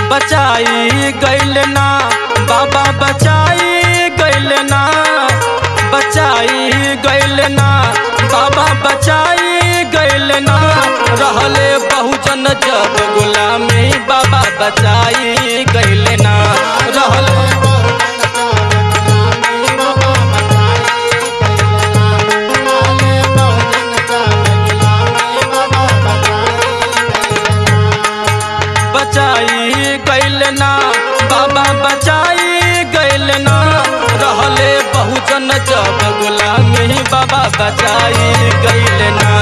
बचाई गइल ना बाबा बचाई गइल ना, बचाई गइल ना बाबा बचाई गइल ना। रहले बहुजन जब गुलामी बाबा बचाई गइल ना। रहले बचाई गइल ना बाबा बचाई गइल ना। रहले बहुजन जब गुलामी बाबा बचाई गइल ना।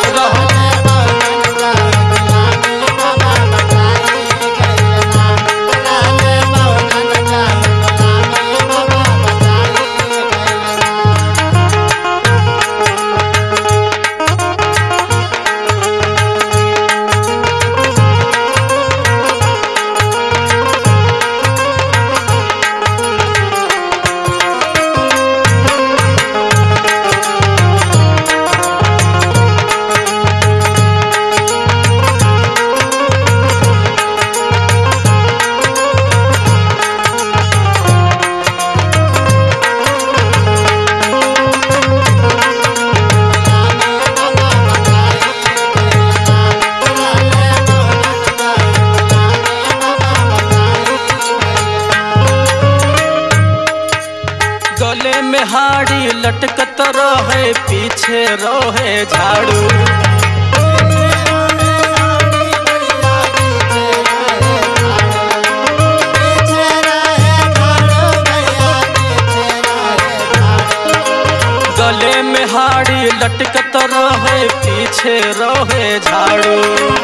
गले में हाड़ी लटकत रहे पीछे रहे झाड़ू। गले में हाड़ी लटकत रहे पीछे रहे झाड़ू।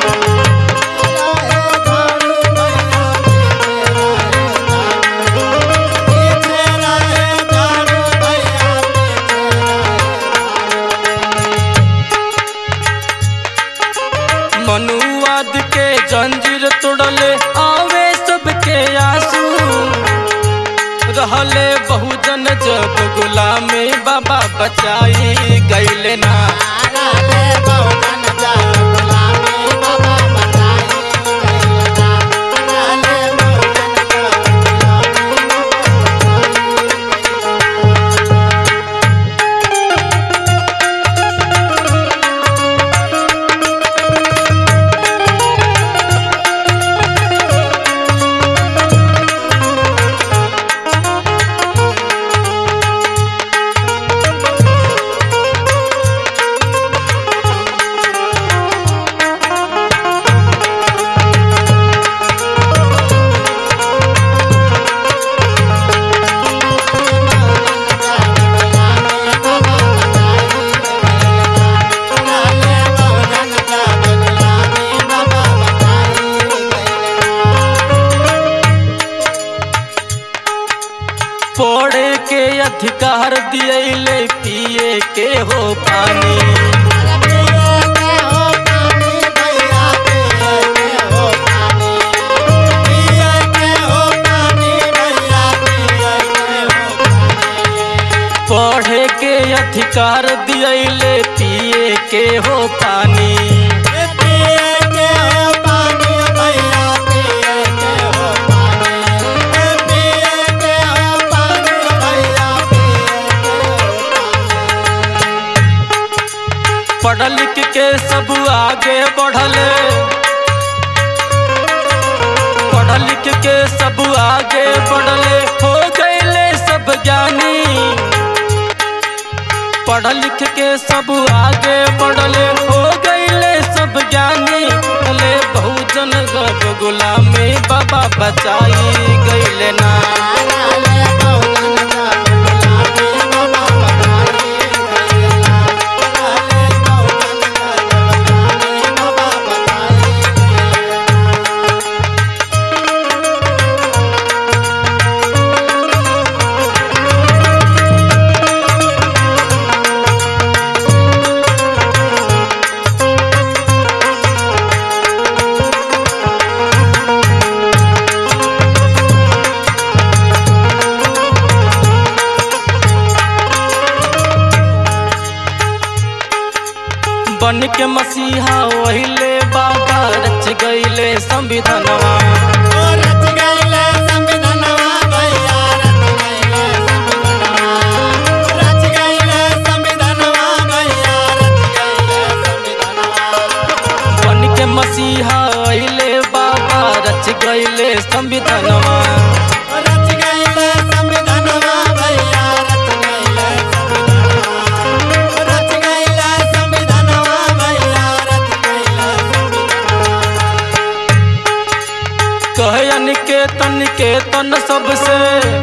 मनुवाद के जंजीर तोड़ले आवे सबके आंसू। रहले बहुजन जब गुलामी बाबा बचाई गइल ना। पढ़े के अधिकार दियले पिए के हो पानी। पढ़े के अधिकार दियले पिए के हो पानी। पढ़ लिख के सब आगे बढ़ले, पढ़ लिख के सब आगे बढ़ले हो गए सब ज्ञानी। पढ़ लिख के सब आगे बढ़ले हो गए सब ज्ञानी। भले बहुजन जब गुलामी बाबा बचाई गइल ना। बन के मसीहा वहिले बाबा रच गइले संविधानवा। मसीहा अइले बाबा रच गइले संविधानवा। रच गइले संविधानवा भैया रच गइले संविधानवा। रच गइले संविधानवा भैया रच गइले संविधानवा। कहे निकेतन केतन सबसे,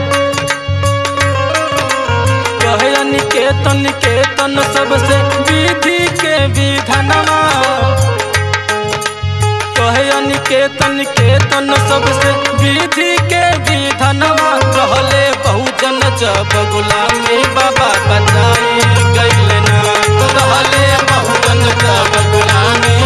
कहे निकेतन केतन सबसे विधि के विधानवा। कहे निकेतन केतन सबसे विधि के विधानवा। रहले बहुजन जब गुलामी बाबा बचाई गइले ना। रहले बहुजन जब गुलामी